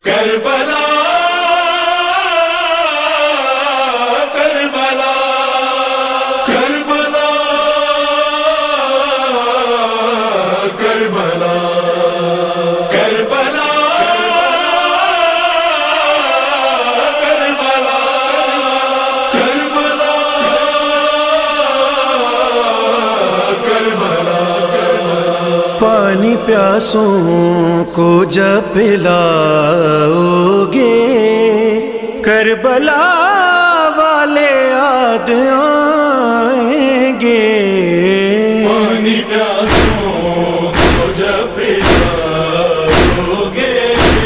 کربلا کربلا کربلا کربلا کربلا کربلا کربلا کربلا پانی پیاسوں کو جب پلاؤ گے کربلا والے یاد آئیں گے. پانی پیاسوں کو جب پلاؤ گے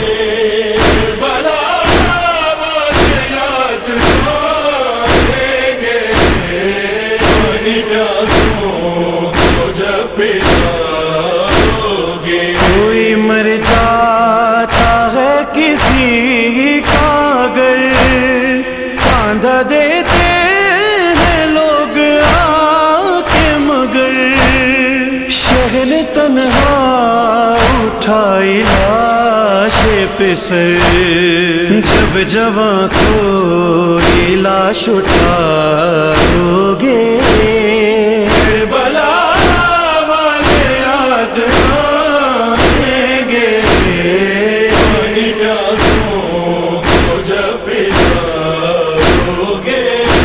کربلا والے یاد آئیں گے. پانی پیاسوں کو جب پلاؤ گے. کوئی مر جاتا ہے کسی کا اگر کاندھا دیتے ہیں لوگ آ کے مگر شہر تنہا اٹھائی لاش پہ سر جب جواں کوئی لاش اٹھاؤ گے کربلا والے یاد آئیں گے. پانی پیاسوں کو جب پلاؤ گے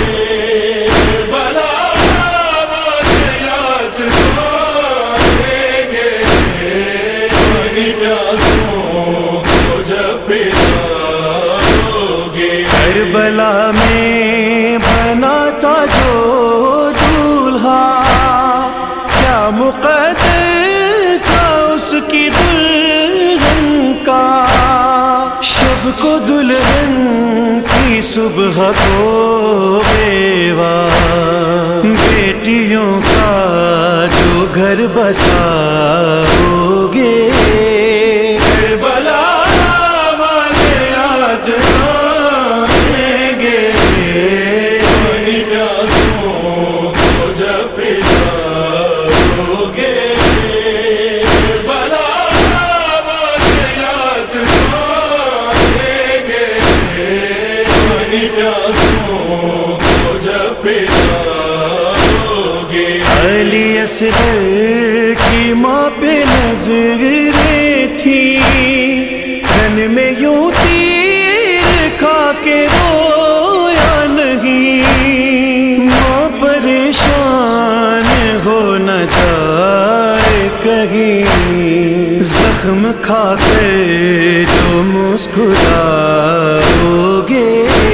کربلا والے یاد آئیں گے. پانی پیاسوں کو جب پلاؤ گے. کربلا میں بنا تھا جو دولہا کیا مقدر تھا اس کی دلہن کا. شب کو دلہن کی صبح کو بیوہ بیٹیوں کا جو گھر بساؤ گے کربلا والے یاد آئیں گے. پانی پیاسوں کو جب پلاؤ گے کربلا والے یاد آئیں گے. پانی پیاسوں کو جب پلاؤ گے. علی اصغر کی ماں پہ نظریں تھی کن میں یوں تیر کھا کے رویا نہیں. ماں پریشان ہو نہ جائے کہیں زخم کھا کر جو مسکراؤ گے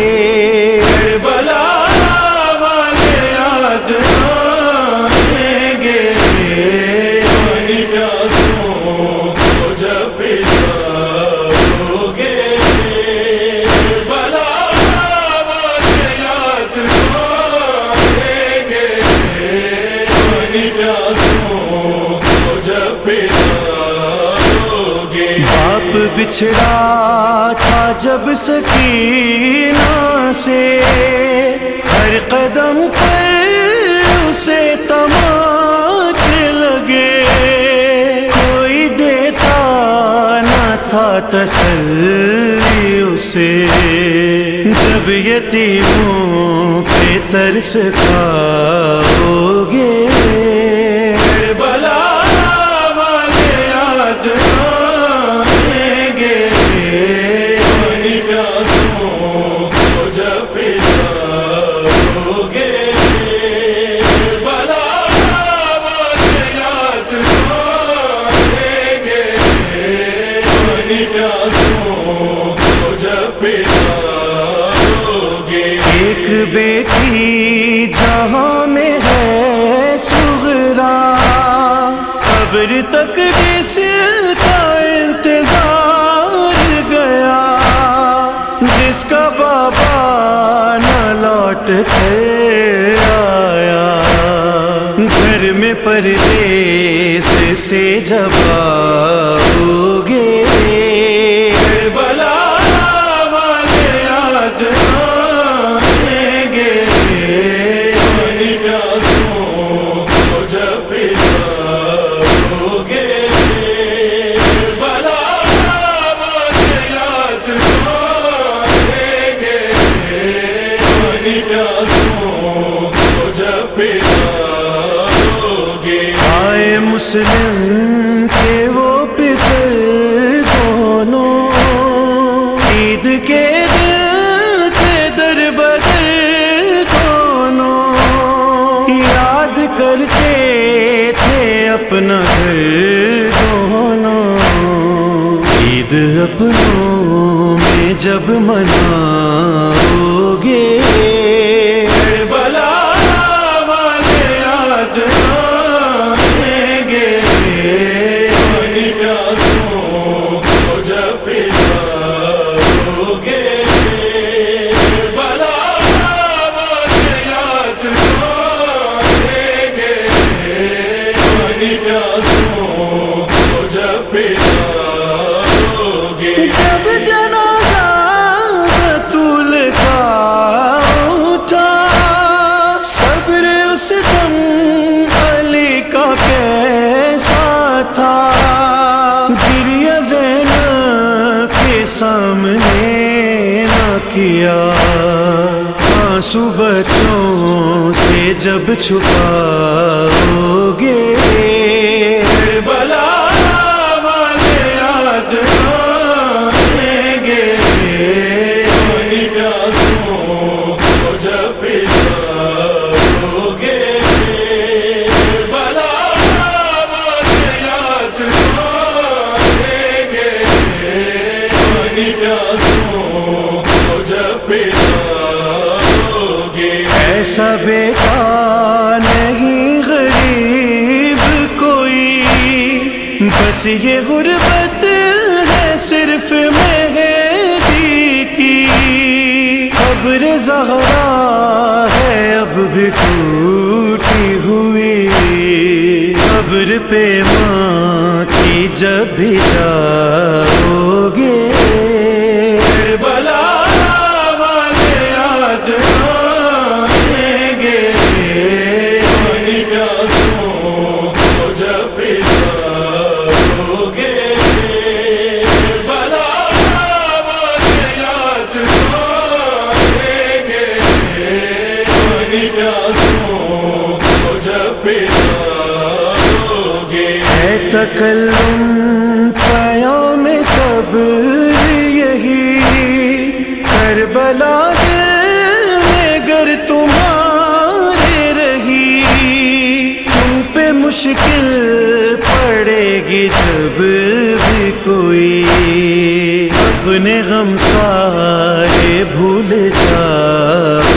کربلا والے یاد آئیں گے. پانی پیاسوں کو جب پلاؤ گے کربلا والے یاد آئیں گے. پانی پیاسوں کو جب پلاؤ گے. باپ بچھڑا تھا جب سکینہ سے ہر قدم پر اسے تماچے لگے. کوئی دیتا نہ تھا تسلی اسے جب یتیموں پہ ترس کھاؤ گے کربلا والے یاد آئیں گے. پانی پیاسوں کو جب پلاؤ گے کربلا والے یاد آئیں گے. پانی پیاسوں کو جب پلاؤ گے. ایک بیٹی جہاں میں ہے صغرا قبر تک جس کا انتظار گیا جس کا بابا نہ لوٹ کر آیا. گھر میں پردیس سے جب آؤ گے کربلا والے یاد آئیں گے. پانی پیاسوں کو جب پلاؤ گے کربلا والے یاد عید اپنوں میں جب مناؤ گے کربلا والے یاد آئیں گے پانی پیاسوں کو جب پلاؤ گے کربلا والے یاد آئیں گے پانی پیاسوں کو جب پلاؤ گے جب جنازہ بطول کا اٹھا صبر اس دم علی کا کیسا تھا گریہ زینب کے سامنے نہ کیا آنسو بچوں سے جب چھپاؤ گے کربلا والے یاد آئیں گے پانی پیاسوں کو جب پلاؤ گے کربلا والے یاد آئیں گے پانی پیاسوں کو جب پلاؤ گے ایسا بیٹا نہیں غریب کوئی بس یہ غربت ہے صرف مہدی کی قبر زہرا ہے اب بھی ٹوٹی ہوئی قبر پہ ماں کی جب بھی جاؤ گے کربلا والے یاد آئیں گے پانی پیاسوں کو جب پلاؤ گے کربلا والے یاد آئیں گے پانی پیاسوں کو جب پلاؤ گے ہے تکلم پیام صبر یہی کربلا میں گر تمہارے رہی تم پہ مشکل پڑے گی جب بھی کوئی اپنے غم سارے بھول جاؤ